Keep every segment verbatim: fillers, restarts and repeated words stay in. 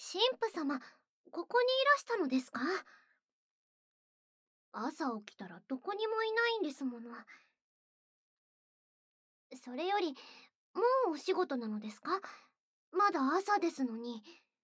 神父様、ここにいらしたのですか？朝起きたらどこにもいないんですもの。それより、もうお仕事なのですか？まだ朝ですのに。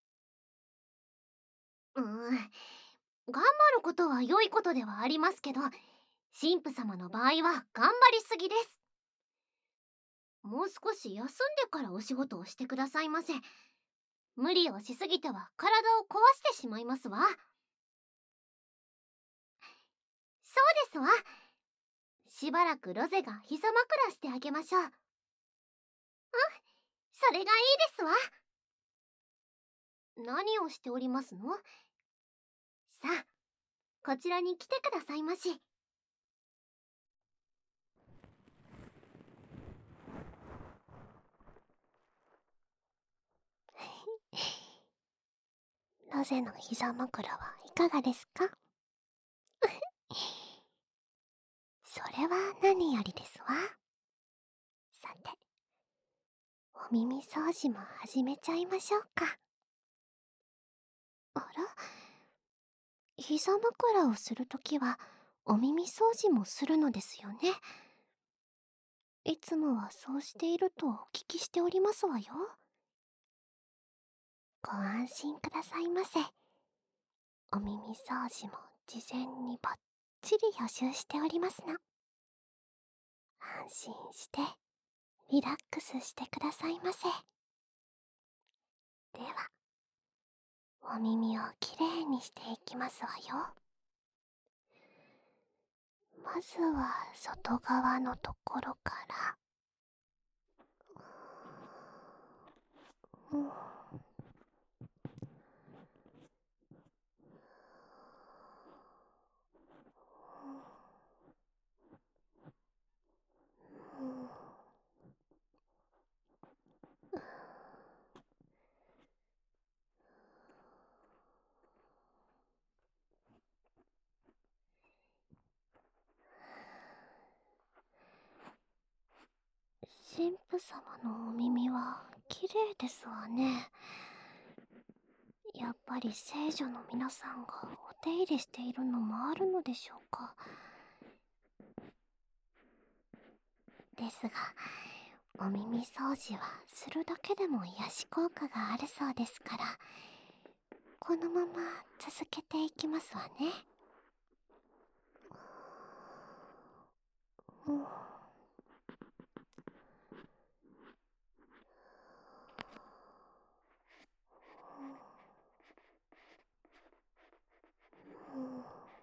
うーん、頑張ることは良いことではありますけど、神父様の場合は頑張りすぎです。もう少し休んでからお仕事をしてくださいませ。無理をしすぎては体を壊してしまいますわ。そうですわ。しばらくロゼが膝枕してあげましょう。うん、それがいいですわ。何をしておりますの？さあ、こちらに来てくださいまし。ロゼの膝枕はいかがですか？それは何よりですわ。さて、お耳掃除も始めちゃいましょうか。あら、膝枕をするときはお耳掃除もするのですよね。いつもはそうしているとお聞きしておりますわよ。ご安心くださいませ。お耳掃除も事前にバッチリ予習しておりますの。安心してリラックスしてくださいませ。では、お耳をきれいにしていきますわよ。まずは外側のところから。うん、うん、神父様のお耳はきれいですわね。やっぱり聖女の皆さんがお手入れしているのもあるのでしょうか。ですが、お耳掃除はするだけでも癒し効果があるそうですから、このまま続けていきますわね。うん、うん、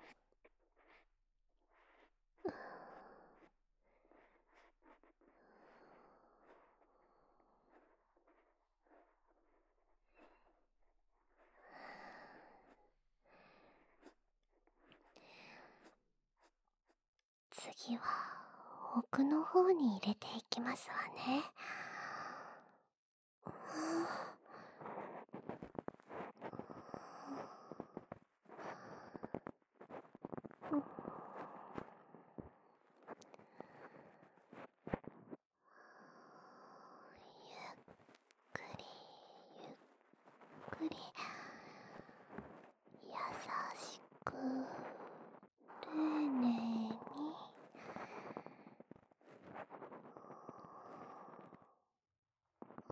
次は奥の方に入れていきますわね。うん、ゆっくりゆっくり優しく丁寧に。うん、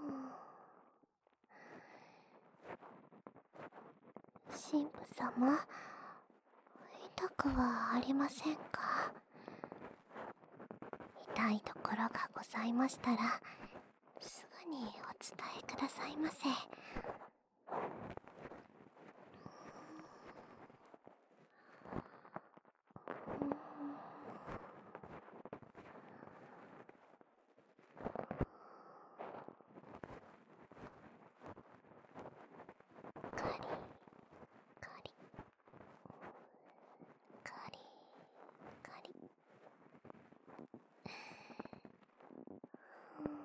神父様、痛くはありませんか？痛いところがございましたらすぐにお伝えくださいませ。うん、カリカリカリカリ、うん、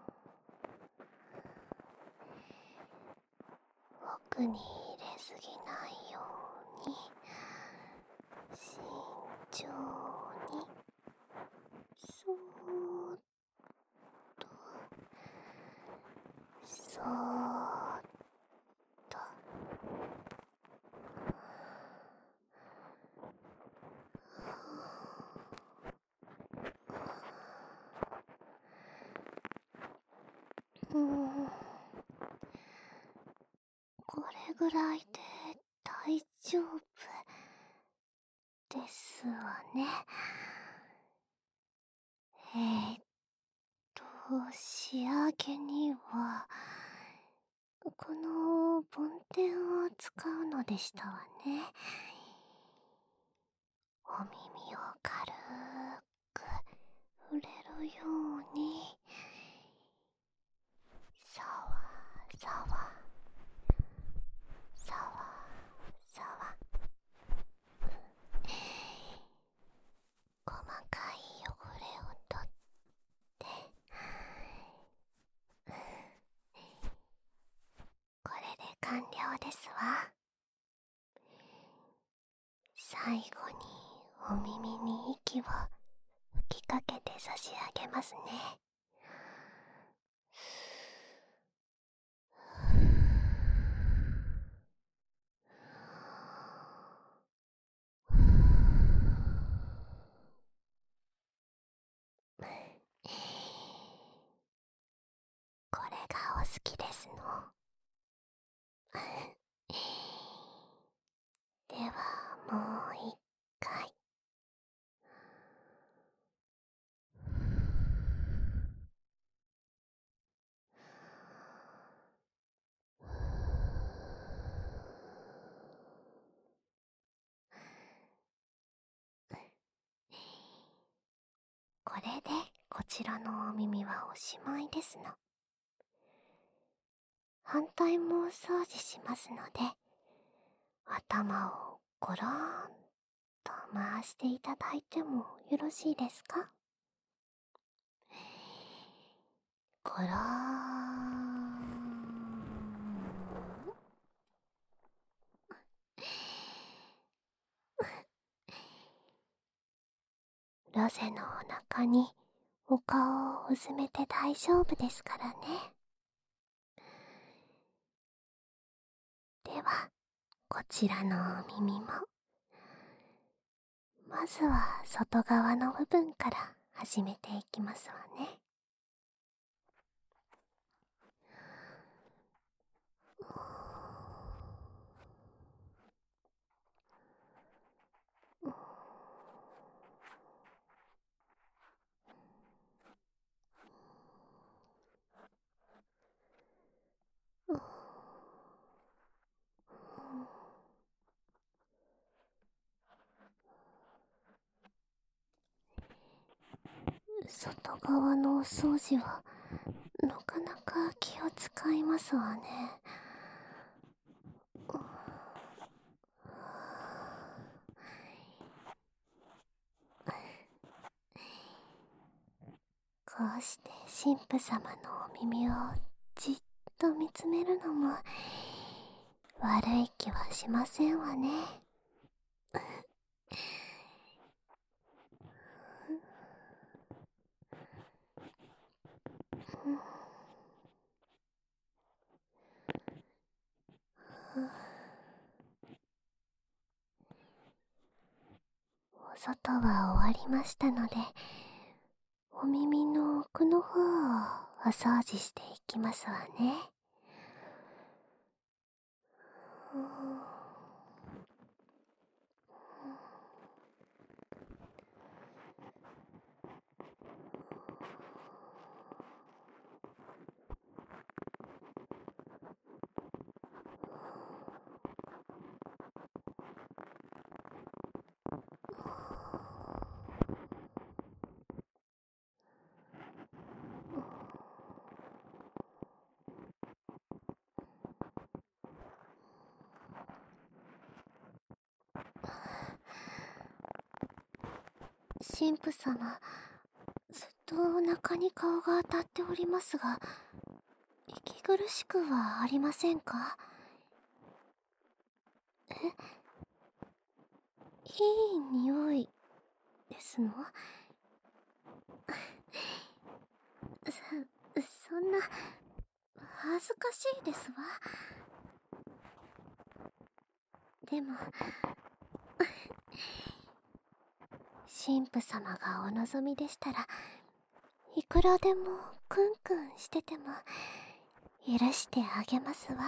奥に入れすぎないように慎重に、そーっとそーっと。 うーん、これぐらいで大丈夫ですわね。えーっと、仕上げには、この梵天を使うのでしたわね。お耳を軽く触れるように、さわさわさわさわ、細かい汚れを取って、これで完了ですわ。最後にお耳に息を吹きかけて差し上げますね。これがお好きですの？ではもう一回。これでこちらのお耳はおしまいですの。反対もお掃除しますので、頭をゴローンと回していただいてもよろしいですか？ゴローン。ロゼのお腹にお顔をうずめて大丈夫ですからね。では、こちらのお耳も、まずは外側の部分から始めていきますわね。外側のお掃除はなかなか気を使いますわね。こうして神父様のお耳をじっと見つめるのも悪い気はしませんわね。お外は終わりましたので、お耳の奥の方をお掃除していきますわね。神父様、ずっとお腹に顔が当たっておりますが、息苦しくはありませんか？え、いい匂いですの？そ、そんな、恥ずかしいですわ。でも、神父様がお望みでしたら、 いくらでもクンクンしてても許してあげますわ。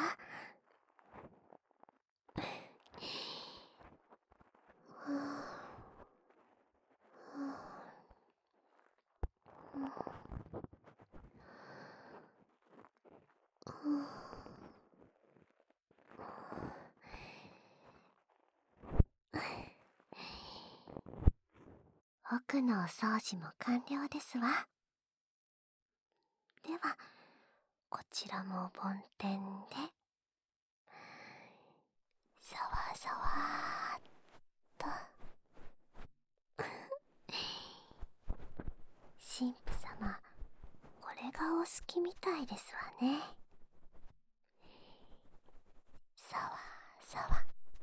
奥のお掃除も完了ですわ。ではこちらも梵天でさわさわーっと神父様、これがお好きみたいですわね。さわさわ、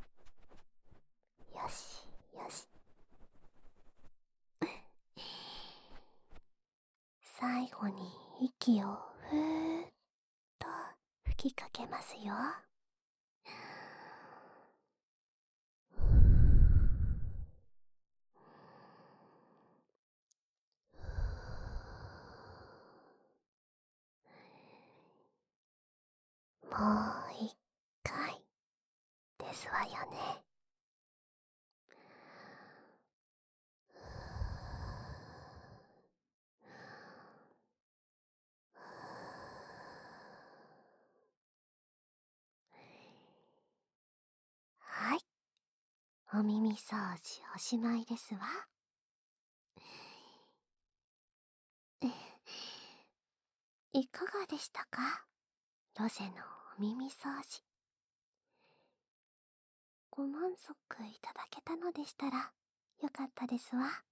よしよし。最後に息をふーっと吹きかけますよ。もう一回ですわよね。はい、お耳掃除おしまいですわ。いかがでしたか、ロゼのお耳掃除。ご満足いただけたのでしたらよかったですわ。